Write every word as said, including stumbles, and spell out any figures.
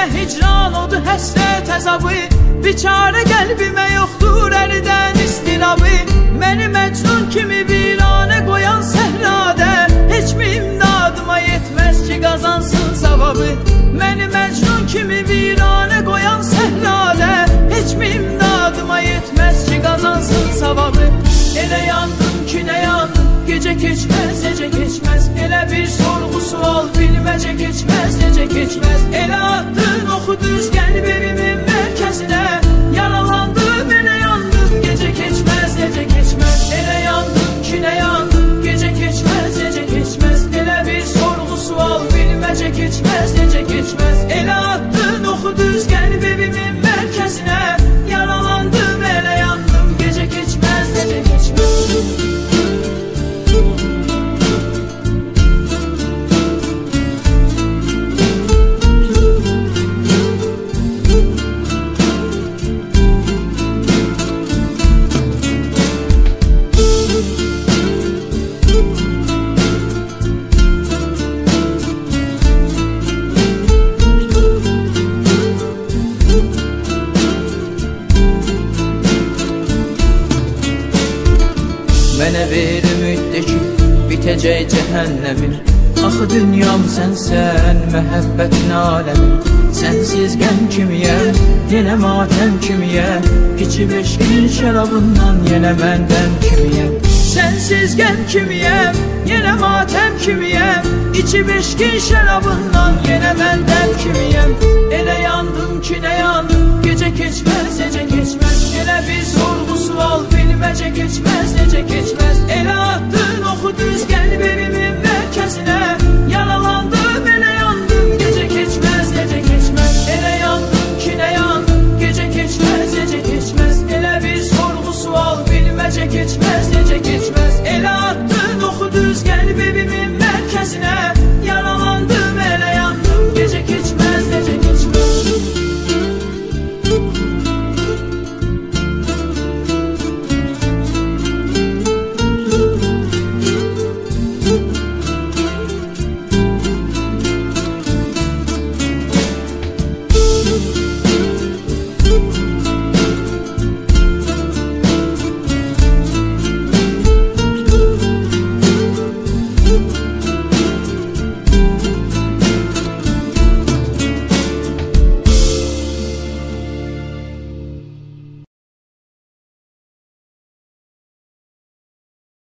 Demə hicran odu həsrət əzabı, biçarə qəlbimə yoxdur əridən istirabı. Məni Məcnun kimi viranə qoyan səhrada, heç mi imdadıma yetməz ki qazansın savabı. Məni Məcnun kimi viranə qoyan səhrada, heç mi imdadıma yetməz ki qazansın savabı. Elə yandım ki nə yandım, gecə keçməz, necə keçməz. Elə bir sorğu sual bilməcə keçməz, necə keçməz. Elə attın oxu düz qəlbimin mərkəzinə, yaralandım, elə yandım, gecə keçməz, necə keçməz. Elə yandım ki nə yandım, gecə keçməz, necə keçməz. Elə bir sorğu sual bilməcə keçməz, necə keçməz. Elə attın oxu düz qəlbimin mərkəzinə, yaralandım, elə yandım, gecə keçməz, necə keçməz. Mənə ver ümiddə ki, bitəcək cəhənnəmir. Axı dünyam sənsən, məhəbbətin aləmir. Sənsiz qəm kimiyəm, yenə matəm kimiyəm. İçib eşqin şərabından, yenə məndən kimiyəm. Sənsiz qəm kimiyəm, yenə matəm kimiyəm. İçib eşqin şərabından, yenə